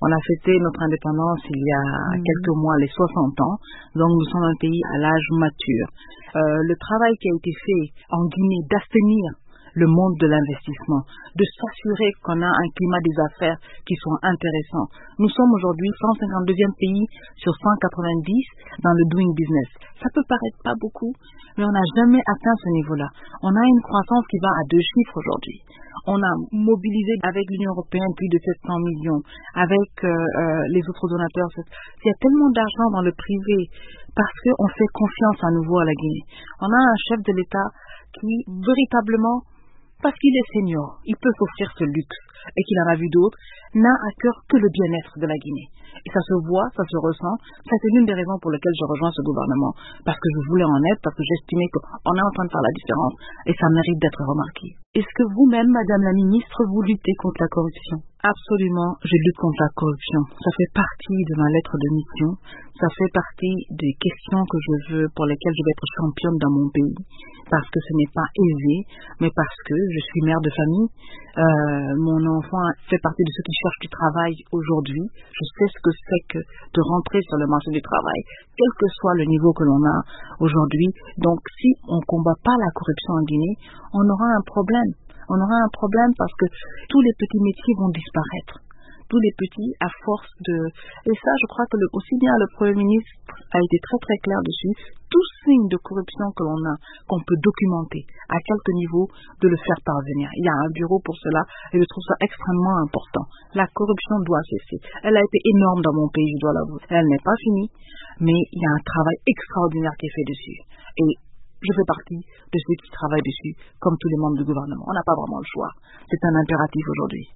On a fêté notre indépendance il y a quelques mois, les 60 ans. Donc nous sommes un pays à l'âge mature. Le travail qui a été fait en Guinée d'assainir le monde de l'investissement, de s'assurer qu'on a un climat des affaires qui soit intéressant. Nous sommes aujourd'hui 152e pays sur 190 dans le doing business. Ça peut paraître pas beaucoup, mais on n'a jamais atteint ce niveau-là. On a une croissance qui va à 2 chiffres aujourd'hui. On a mobilisé avec l'Union européenne plus de 700 millions, avec les autres donateurs. Il y a tellement d'argent dans le privé parce qu'on fait confiance à nouveau à la Guinée. On a un chef de l'État qui véritablement, parce qu'il est senior, il peut s'offrir ce luxe et qu'il en a vu d'autres, n'a à cœur que le bien-être de la Guinée. Et ça se voit, ça se ressent. Ça, c'est l'une des raisons pour lesquelles je rejoins ce gouvernement. Parce que je voulais en être, parce que j'estimais qu'on est en train de faire la différence et ça mérite d'être remarqué. Est-ce que vous-même, Madame la Ministre, vous luttez contre la corruption? Absolument, je lutte contre la corruption. Ça fait partie de ma lettre de mission. Ça fait partie des questions que je veux, pour lesquelles je vais être championne dans mon pays. Parce que ce n'est pas aisé, mais parce que je suis mère de famille. Mon enfant fait partie de ceux qui cherchent du travail aujourd'hui. Je sais ce que c'est que de rentrer sur le marché du travail, quel que soit le niveau que l'on a aujourd'hui. Donc, si on ne combat pas la corruption en Guinée, on aura un problème. On aura un problème parce que tous les petits métiers vont disparaître. Tous les petits, à force de... Et ça, je crois que aussi bien le Premier ministre a été très très clair dessus. Tout signe de corruption que l'on a, qu'on peut documenter, à quelque niveau, de le faire parvenir. Il y a un bureau pour cela et je trouve ça extrêmement important. La corruption doit cesser. Elle a été énorme dans mon pays, je dois l'avouer. Elle n'est pas finie, mais il y a un travail extraordinaire qui est fait dessus. Et je fais partie de ceux qui travaillent dessus, comme tous les membres du gouvernement. On n'a pas vraiment le choix. C'est un impératif aujourd'hui.